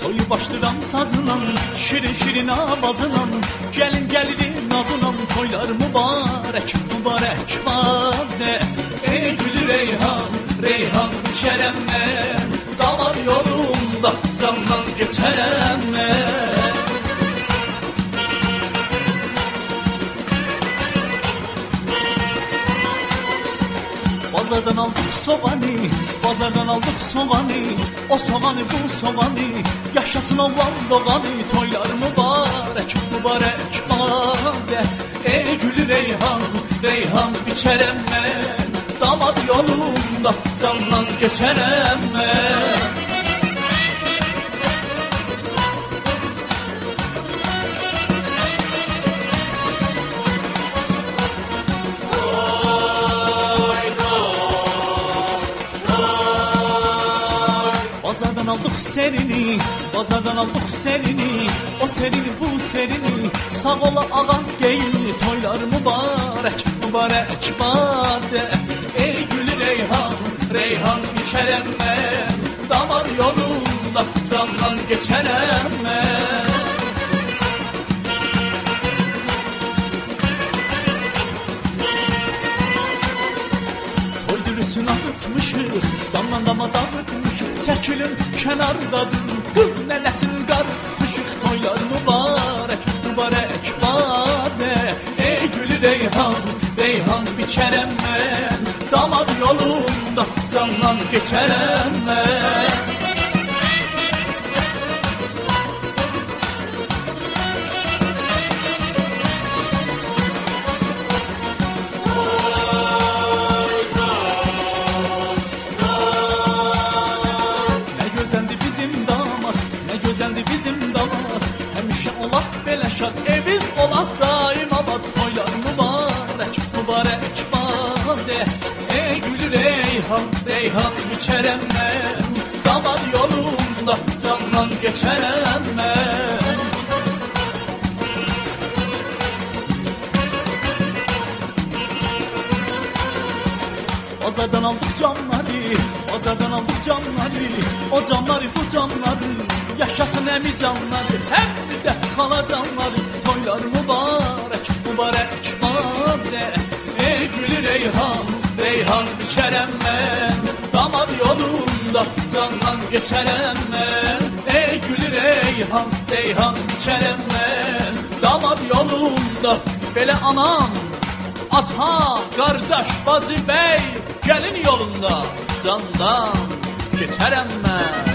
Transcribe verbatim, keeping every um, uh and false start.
Toyu başlıram sazınan, şirin şirin avazınan, gelin gelirin nazınan, toylar mübarek, mübarek bade. Ey gülü reyhan, reyhan içerem ben, damar yolunda candan geçerem ben. Bazardan aldık soğanı, bazardan aldık soğanı, o soğanı bu soğanı, yaşasın oğlan doğanı, toylar mübarek, mübarek bade. Ey gülü reyhan, reyhan biçerem ben, damat yolunda candan geçerem ben. Bazardan aldık serini, bazardan aldık serini, o serini bu serini, sağ ola ağam geyini, toylar mübarek, mübarek bade. Ey gülü reyhan, reyhan içerem ben, damar yolunda candan geçerem ben. Toy dürüsünü arıtmışıq, damdan dama dağıtmışıq, çəkilin kənardadır, qız nənəsini qarıtmışıq, toylar mübarək, mübarək bade. Ey gülü reyhan, reyhan biçərəm mən, damad yolunda candan geçərəm mən. Eviz olaq daim abad, toylar mübarek, mübarek bade. Ey gülü reyhan, reyhan biçərəm mən, damad yolunda candan geçərəm mən. Bazardan aldık canları, bazardan aldık canları, o canları bu canları, yaşasın əmi canları, həm də xala canları, toylar mübarek, mübarek bade. Ey gülü reyhan, reyhan biçərəm mən, damad yolunda candan geçərəm mən. Ey gülü reyhan, reyhan biçərəm mən, damad yolunda, belə anam, ata, qardaş, bacı, bəy, gəlin yolunda candan geçərəm mən.